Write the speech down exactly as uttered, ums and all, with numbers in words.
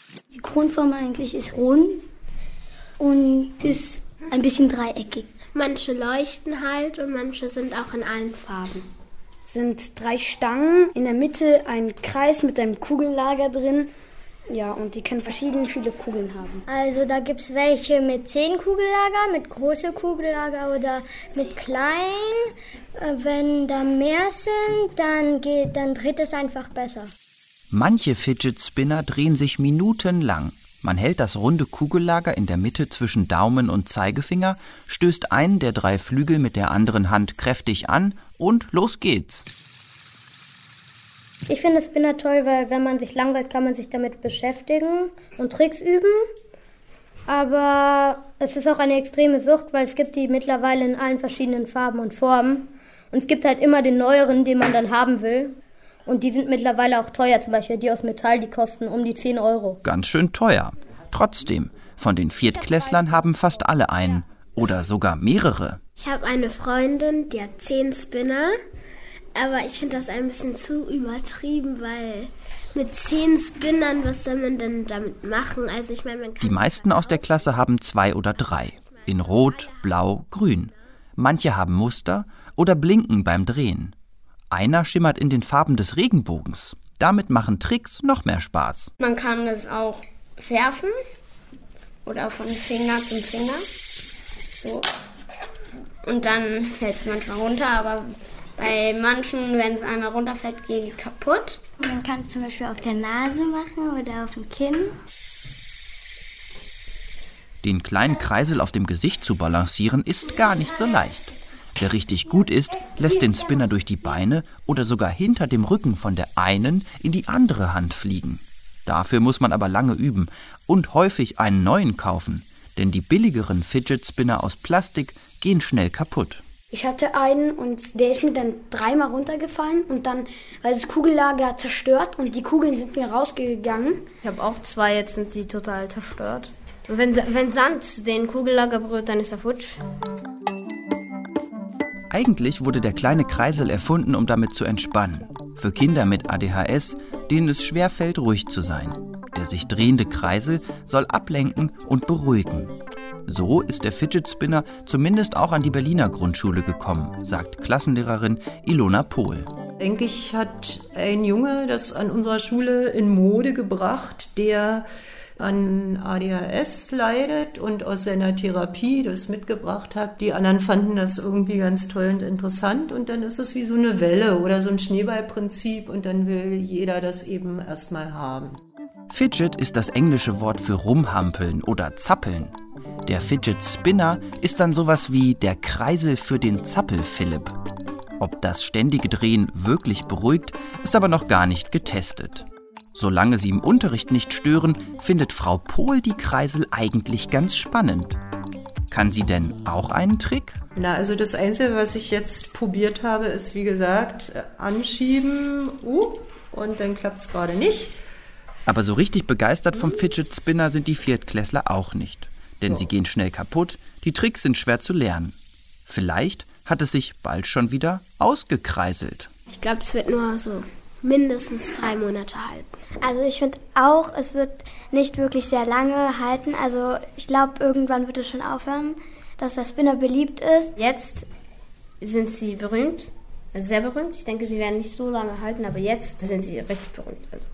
Die Grundform eigentlich ist rund und ist ein bisschen dreieckig. Manche leuchten halt und manche sind auch in allen Farben. Es sind drei Stangen, in der Mitte ein Kreis mit einem Kugellager drin. Ja, und die können verschiedene viele Kugeln haben. Also da gibt es welche mit zehn Kugellager, mit große Kugellager oder mit klein. Wenn da mehr sind, dann, geht, dann dreht es einfach besser. Manche Fidget Spinner drehen sich minutenlang. Man hält das runde Kugellager in der Mitte zwischen Daumen und Zeigefinger, stößt einen der drei Flügel mit der anderen Hand kräftig an und los geht's. Ich finde Spinner toll, weil wenn man sich langweilt, kann man sich damit beschäftigen und Tricks üben. Aber es ist auch eine extreme Sucht, weil es gibt die mittlerweile in allen verschiedenen Farben und Formen. Und es gibt halt immer den neueren, den man dann haben will. Und die sind mittlerweile auch teuer, zum Beispiel die aus Metall, die kosten um die zehn Euro. Ganz schön teuer. Trotzdem, von den Viertklässlern haben fast alle einen oder sogar mehrere. Ich habe eine Freundin, die hat zehn Spinner. Aber ich finde das ein bisschen zu übertrieben, weil mit zehn Spinnern, was soll man denn damit machen? Also ich meine, man kann Die meisten aus der Klasse haben zwei oder drei. In Rot, Blau, Grün. Manche haben Muster oder blinken beim Drehen. Einer schimmert in den Farben des Regenbogens. Damit machen Tricks noch mehr Spaß. Man kann es auch werfen oder von Finger zum Finger. So. Und dann fällt es manchmal runter, aber bei manchen, wenn es einmal runterfällt, gehen die kaputt. Man kann es zum Beispiel auf der Nase machen oder auf dem Kinn. Den kleinen Kreisel auf dem Gesicht zu balancieren, ist gar nicht so leicht. Wer richtig gut ist, lässt den Spinner durch die Beine oder sogar hinter dem Rücken von der einen in die andere Hand fliegen. Dafür muss man aber lange üben und häufig einen neuen kaufen, denn die billigeren Fidget Spinner aus Plastik gehen schnell kaputt. Ich hatte einen und der ist mir dann dreimal runtergefallen und dann, weil das Kugellager zerstört und die Kugeln sind mir rausgegangen. Ich habe auch zwei, jetzt sind die total zerstört. Und wenn, wenn Sand den Kugellager berührt, dann ist er futsch. Eigentlich wurde der kleine Kreisel erfunden, um damit zu entspannen. Für Kinder mit A D H S, denen es schwerfällt, ruhig zu sein. Der sich drehende Kreisel soll ablenken und beruhigen. So ist der Fidget Spinner zumindest auch an die Berliner Grundschule gekommen, sagt Klassenlehrerin Ilona Pohl. Eigentlich hat ein Junge das an unserer Schule in Mode gebracht, der an A D H S leidet und aus seiner Therapie das mitgebracht hat. Die anderen fanden das irgendwie ganz toll und interessant und dann ist es wie so eine Welle oder so ein Schneeballprinzip und dann will jeder das eben erstmal haben. Fidget ist das englische Wort für rumhampeln oder zappeln. Der Fidget Spinner ist dann sowas wie der Kreisel für den Zappel-Philipp. Ob das ständige Drehen wirklich beruhigt, ist aber noch gar nicht getestet. Solange sie im Unterricht nicht stören, findet Frau Pohl die Kreisel eigentlich ganz spannend. Kann sie denn auch einen Trick? Na, also das Einzige, was ich jetzt probiert habe, ist wie gesagt, anschieben, uh, und dann klappt es gerade nicht. Aber so richtig begeistert vom Fidget Spinner sind die Viertklässler auch nicht. Denn sie gehen schnell kaputt, die Tricks sind schwer zu lernen. Vielleicht hat es sich bald schon wieder ausgekreiselt. Ich glaube, es wird nur so mindestens drei Monate halten. Also ich finde auch, es wird nicht wirklich sehr lange halten. Also ich glaube, irgendwann wird es schon aufhören, dass der Spinner beliebt ist. Jetzt sind sie berühmt, also sehr berühmt. Ich denke, sie werden nicht so lange halten, aber jetzt sind sie richtig berühmt. Also